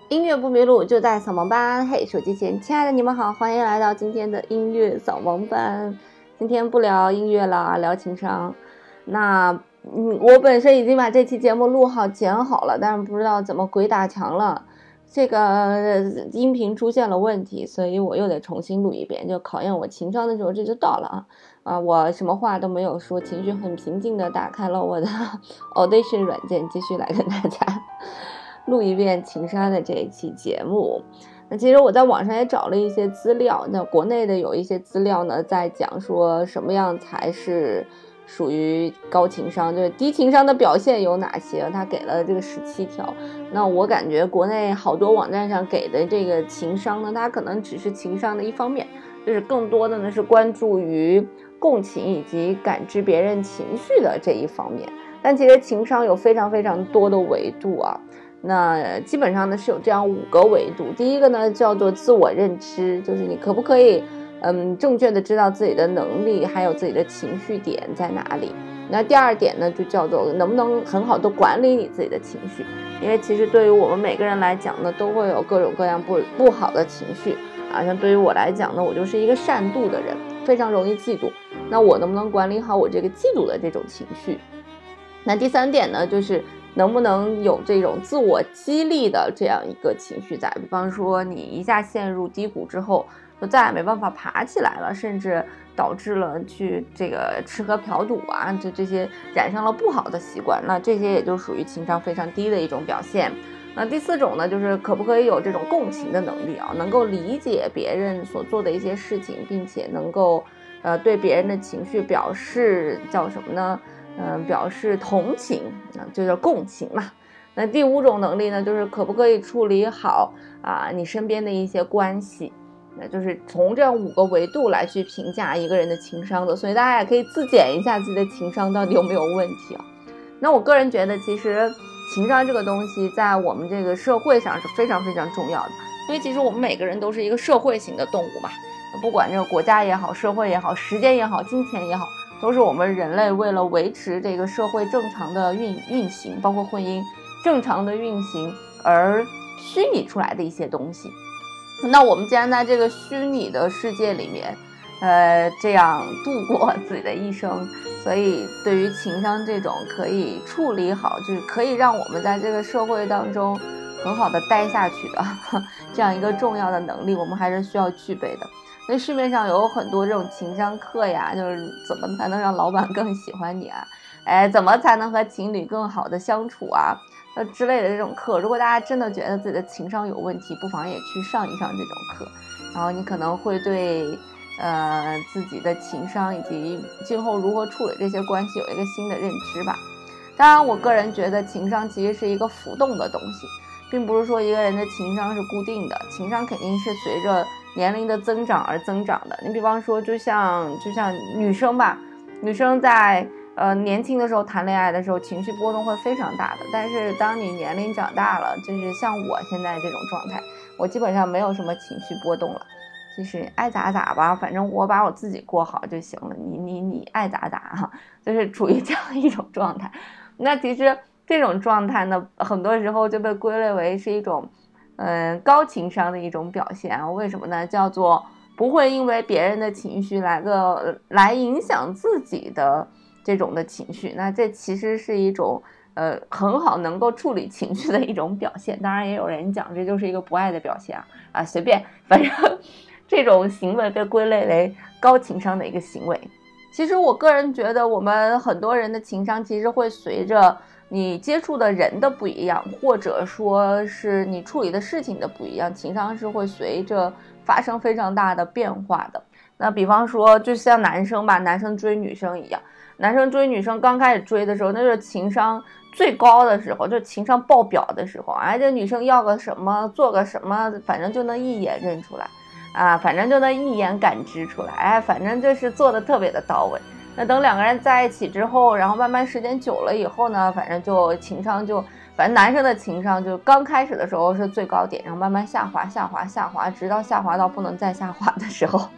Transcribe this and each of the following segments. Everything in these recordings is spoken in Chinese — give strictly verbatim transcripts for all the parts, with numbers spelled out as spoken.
音乐不迷路，就在扫盲班。嘿，手机前亲爱的你们好，欢迎来到今天的音乐扫盲班。今天不聊音乐了，聊情商。那嗯，我本身已经把这期节目录好剪好了，但是不知道怎么鬼打墙了，这个音频出现了问题，所以我又得重新录一遍，就考验我情商的时候这就到了啊。啊，我什么话都没有说，情绪很平静的打开了我的 Audition 软件，继续来跟大家录一遍情商的这一期节目。那其实我在网上也找了一些资料，那国内的有一些资料呢，在讲说什么样才是属于高情商，就是低情商的表现有哪些，他给了这个十七条。那我感觉国内好多网站上给的这个情商呢，它可能只是情商的一方面，就是更多的呢是关注于共情以及感知别人情绪的这一方面。但其实情商有非常非常多的维度啊，那基本上呢是有这样五个维度。第一个呢叫做自我认知，就是你可不可以嗯正确的知道自己的能力还有自己的情绪点在哪里。那第二点呢就叫做能不能很好的管理你自己的情绪，因为其实对于我们每个人来讲呢，都会有各种各样不不好的情绪啊。像对于我来讲呢，我就是一个善妒的人，非常容易嫉妒，那我能不能管理好我这个嫉妒的这种情绪。那第三点呢就是能不能有这种自我激励的这样一个情绪在，比方说你一下陷入低谷之后就再也没办法爬起来了，甚至导致了去这个吃喝嫖赌啊，这这些染上了不好的习惯，那这些也就属于情商非常低的一种表现。那第四种呢，就是可不可以有这种共情的能力啊，能够理解别人所做的一些事情，并且能够呃对别人的情绪表示叫什么呢？嗯、呃，表示同情啊，就叫共情嘛。那第五种能力呢，就是可不可以处理好啊你身边的一些关系。那就是从这样五个维度来去评价一个人的情商的，所以大家也可以自检一下自己的情商到底有没有问题啊。那我个人觉得，其实情商这个东西在我们这个社会上是非常非常重要的，因为其实我们每个人都是一个社会型的动物嘛，不管这个国家也好，社会也好，时间也好，金钱也好，都是我们人类为了维持这个社会正常的运运行，包括婚姻正常的运行而虚拟出来的一些东西。那我们既然在这个虚拟的世界里面呃，这样度过自己的一生，所以对于情商这种可以处理好，就是可以让我们在这个社会当中很好的待下去的这样一个重要的能力，我们还是需要具备的。所以市面上有很多这种情商课呀，就是怎么才能让老板更喜欢你啊，哎，怎么才能和情侣更好的相处啊呃之类的这种课。如果大家真的觉得自己的情商有问题，不妨也去上一上这种课，然后你可能会对呃自己的情商以及今后如何处理这些关系有一个新的认知吧。当然我个人觉得情商其实是一个浮动的东西，并不是说一个人的情商是固定的，情商肯定是随着年龄的增长而增长的。你比方说就像就像女生吧，女生在呃年轻的时候谈恋爱的时候情绪波动会非常大的，但是当你年龄长大了，就是像我现在这种状态，我基本上没有什么情绪波动了，就是爱咋咋吧，反正我把我自己过好就行了，你你你爱咋咋哈，就是处于这样一种状态。那其实这种状态呢，很多时候就被归类为是一种嗯、呃、高情商的一种表现啊。为什么呢？叫做不会因为别人的情绪来个来影响自己的这种的情绪，那这其实是一种呃很好能够处理情绪的一种表现。当然也有人讲这就是一个不爱的表现啊，啊随便，反正这种行为被归类为高情商的一个行为。其实我个人觉得我们很多人的情商其实会随着你接触的人的不一样，或者说是你处理的事情的不一样，情商是会随着发生非常大的变化的。那比方说就像男生吧，男生追女生一样，男生追女生刚开始追的时候，那就是情商最高的时候，就情商爆表的时候，哎，这女生要个什么做个什么，反正就能一眼认出来啊，反正就能一眼感知出来，哎，反正就是做的特别的到位。那等两个人在一起之后，然后慢慢时间久了以后呢，反正就情商就反正男生的情商就刚开始的时候是最高点，然后慢慢下滑下滑下滑，直到下滑到不能再下滑的时候，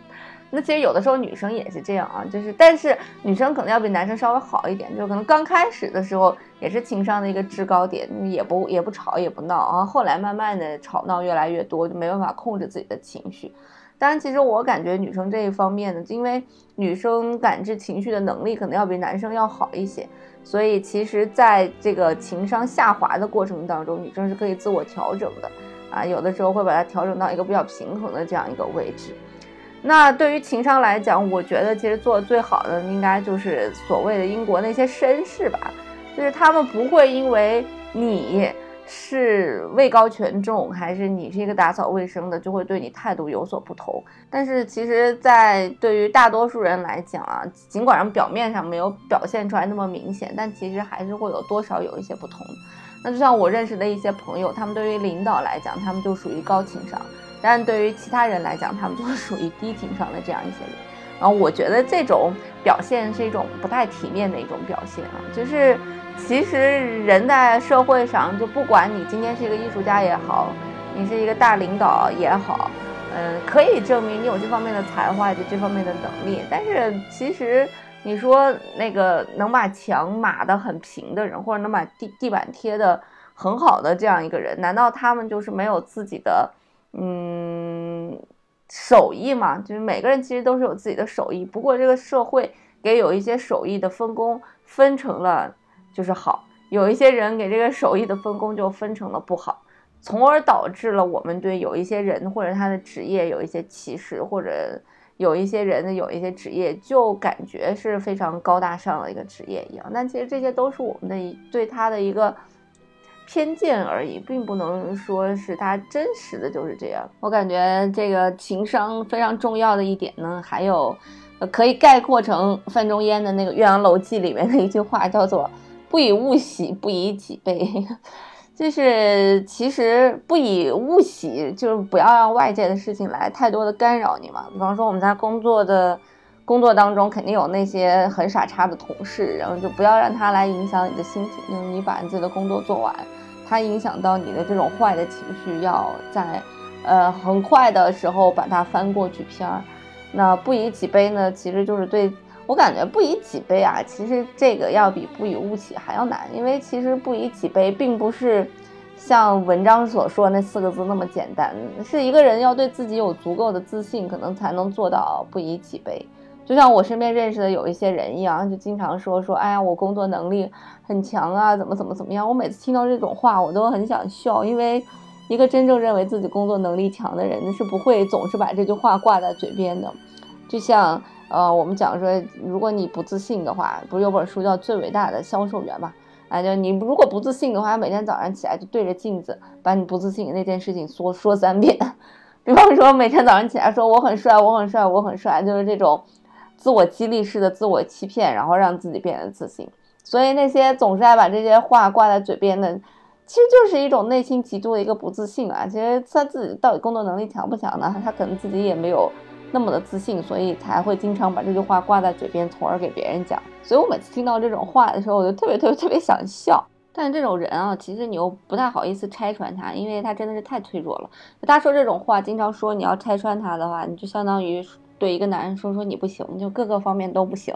那其实有的时候女生也是这样啊，就是但是女生可能要比男生稍微好一点，就可能刚开始的时候也是情商的一个制高点，也不也不吵也不闹啊，后来慢慢的吵闹越来越多，就没办法控制自己的情绪。当然其实我感觉女生这一方面呢，因为女生感知情绪的能力可能要比男生要好一些，所以其实在这个情商下滑的过程当中，女生是可以自我调整的啊，有的时候会把它调整到一个比较平衡的这样一个位置。那对于情商来讲，我觉得其实做的最好的应该就是所谓的英国那些绅士吧，就是他们不会因为你是位高权重还是你是一个打扫卫生的就会对你态度有所不同。但是其实在对于大多数人来讲啊，尽管表面上没有表现出来那么明显，但其实还是会有多少有一些不同。那就像我认识的一些朋友，他们对于领导来讲他们就属于高情商，但对于其他人来讲他们就是属于低情商的这样一些人。然后我觉得这种表现是一种不太体面的一种表现啊，就是其实人在社会上，就不管你今天是一个艺术家也好，你是一个大领导也好，嗯、呃，可以证明你有这方面的才华以及这方面的能力。但是其实你说那个能把墙码得很平的人，或者能把地地板贴得很好的这样一个人，难道他们就是没有自己的嗯手艺吗？就是每个人其实都是有自己的手艺，不过这个社会给有一些手艺的分工分成了就是好，有一些人给这个手艺的分工就分成了不好，从而导致了我们对有一些人或者他的职业有一些歧视，或者有一些人的有一些职业就感觉是非常高大上的一个职业一样。但其实这些都是我们的对他的一个偏见而已，并不能说是他真实的就是这样。我感觉这个情商非常重要的一点呢，还有可以概括成范仲淹的那个《岳阳楼记》里面的一句话，叫做不以物喜，不以己悲。就是其实不以物喜，就是不要让外界的事情来太多的干扰你嘛。比方说我们在工作的工作当中肯定有那些很傻叉的同事，然后就不要让他来影响你的心情，就是你把你自己的工作做完，他影响到你的这种坏的情绪，要在呃很快的时候把它翻过去片儿。那不以己悲呢，其实就是对我感觉不以己悲啊，其实这个要比不以物喜还要难。因为其实不以己悲并不是像文章所说那四个字那么简单，是一个人要对自己有足够的自信，可能才能做到不以己悲。就像我身边认识的有一些人一样，就经常说说哎呀我工作能力很强啊，怎么怎么怎么样。我每次听到这种话我都很想笑，因为一个真正认为自己工作能力强的人是不会总是把这句话挂在嘴边的。就像呃，我们讲说，如果你不自信的话，不是有本书叫《最伟大的销售员》嘛？哎，就你如果不自信的话，每天早上起来就对着镜子，把你不自信的那件事情说说三遍。比方说，每天早上起来说我很帅，我很帅，我很帅，就是这种自我激励式的自我欺骗，然后让自己变得自信。所以那些总是爱把这些话挂在嘴边的，其实就是一种内心极度的一个不自信啊。其实他自己到底工作能力强不强呢？他可能自己也没有那么的自信，所以才会经常把这句话挂在嘴边，从而给别人讲。所以我每次听到这种话的时候，我就特别特别特别想笑。但这种人啊，其实你又不太好意思拆穿他，因为他真的是太脆弱了。他说这种话，经常说你要拆穿他的话，你就相当于对一个男人说说你不行，就各个方面都不行。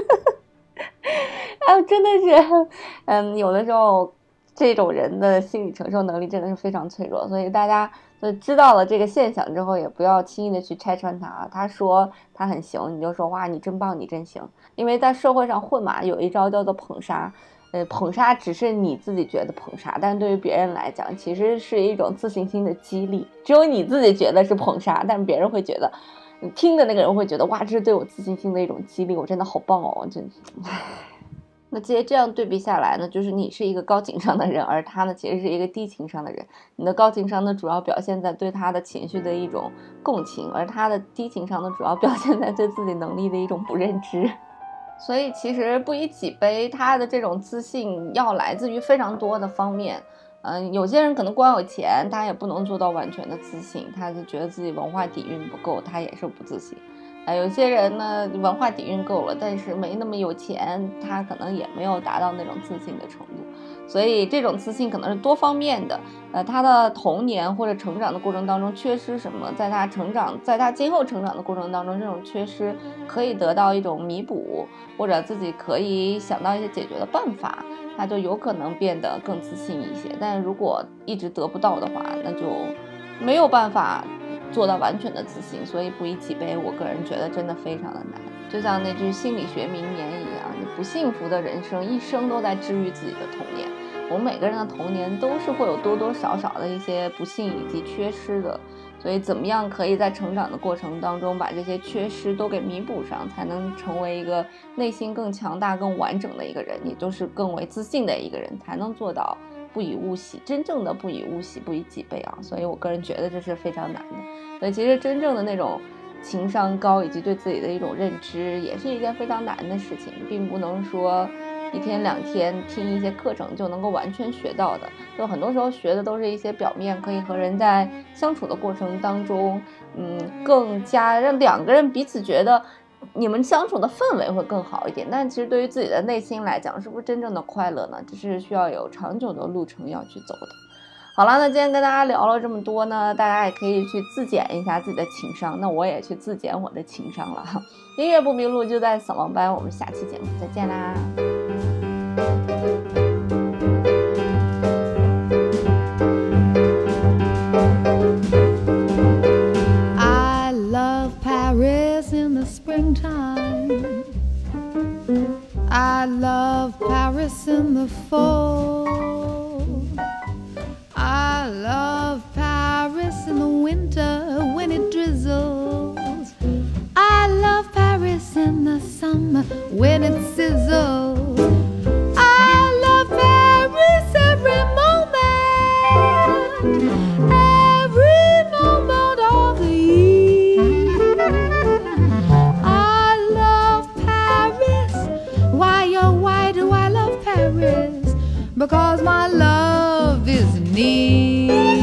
哎，真的是，嗯，有的时候这种人的心理承受能力真的是非常脆弱，所以大家就知道了这个现象之后，也不要轻易的去拆穿他。他说他很行，你就说哇你真棒，你真行。因为在社会上混嘛，有一招叫做捧杀。呃，捧杀只是你自己觉得捧杀，但对于别人来讲，其实是一种自信心的激励。只有你自己觉得是捧杀，但别人会觉得，听的那个人会觉得哇，这是对我自信心的一种激励，我真的好棒哦，真。那其实这样对比下来呢，就是你是一个高情商的人，而他呢其实是一个低情商的人。你的高情商呢主要表现在对他的情绪的一种共情，而他的低情商呢主要表现在对自己能力的一种不认知。所以其实不以己悲，他的这种自信要来自于非常多的方面。嗯，有些人可能光有钱，他也不能做到完全的自信，他就觉得自己文化底蕴不够，他也是不自信。啊，有些人呢文化底蕴够了，但是没那么有钱，他可能也没有达到那种自信的程度。 所以这种自信可能是多方面的。呃，他的童年或者成长的过程当中缺失什么，在他成长，在他今后成长的过程当中，这种缺失可以得到一种弥补，或者自己可以想到一些解决的办法，他就有可能变得更自信一些。但如果一直得不到的话，那就没有办法做到完全的自信，所以不以己悲，我个人觉得真的非常的难。就像那句心理学名言一样，你不幸福的人生一生都在治愈自己的童年。我们每个人的童年都是会有多多少少的一些不幸以及缺失的，所以怎么样可以在成长的过程当中把这些缺失都给弥补上，才能成为一个内心更强大更完整的一个人，也就是更为自信的一个人，才能做到不以物喜，真正的不以物喜，不以己悲啊。所以我个人觉得这是非常难的。所以其实真正的那种情商高以及对自己的一种认知也是一件非常难的事情，并不能说一天两天听一些课程就能够完全学到的，就很多时候学的都是一些表面，可以和人在相处的过程当中嗯，更加让两个人彼此觉得你们相处的氛围会更好一点，但其实对于自己的内心来讲，是不是真正的快乐呢？这是需要有长久的路程要去走的。好了，那今天跟大家聊了这么多呢，大家也可以去自检一下自己的情商，那我也去自检我的情商了。音乐不迷路就在扫盲班，我们下期节目再见啦。 I love Paris in the springtime. I love Paris in the fall.I love Paris in the winter when it drizzles. I love Paris in the summer when it sizzles. I love Paris every moment, every moment of the year. I love Paris. Why, oh, why do I love Paris? Because my love is near.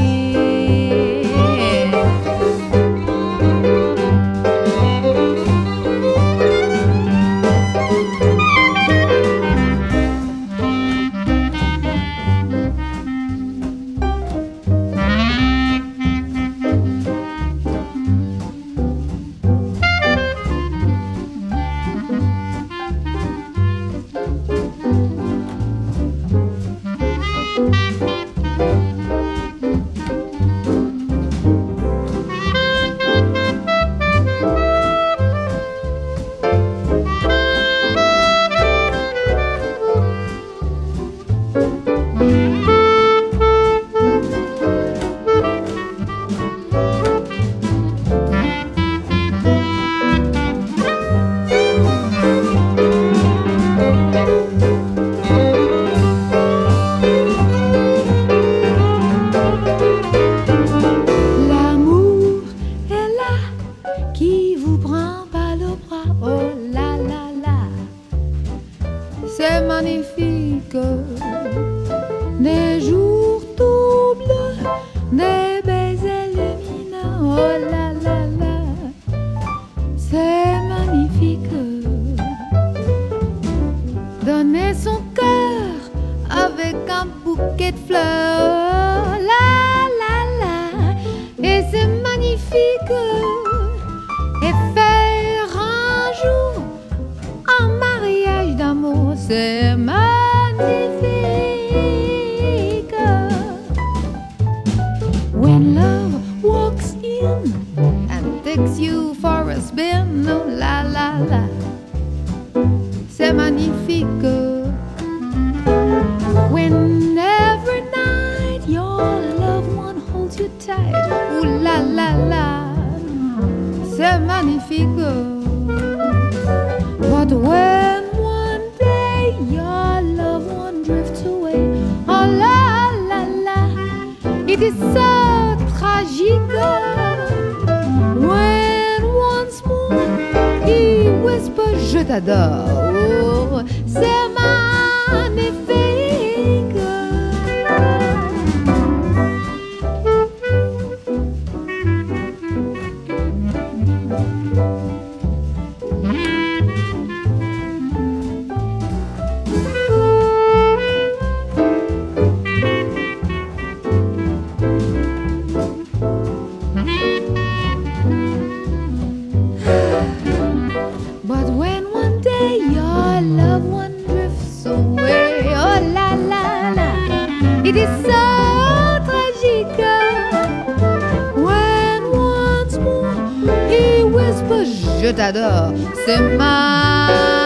Magnifique, des jours tout bleus, des baisers lumineux, oh là là là, c'est magnifique. Donner son cœur avec un bouquet de fleurs, là là là, et c'est magnifique. Et faire un jour un mariage d'amour, c'est magnifique. When love walks in and takes you for a spin, oh la la la, c'est magnifique. When every night your loved one holds you tight, oh la la la, c'est magnifique. But when one day your loved one drifts away, oh la la la, it is so tragique. When once more he whispers je t'adore, oh, c'est magnifique. je t'adore, c'est ma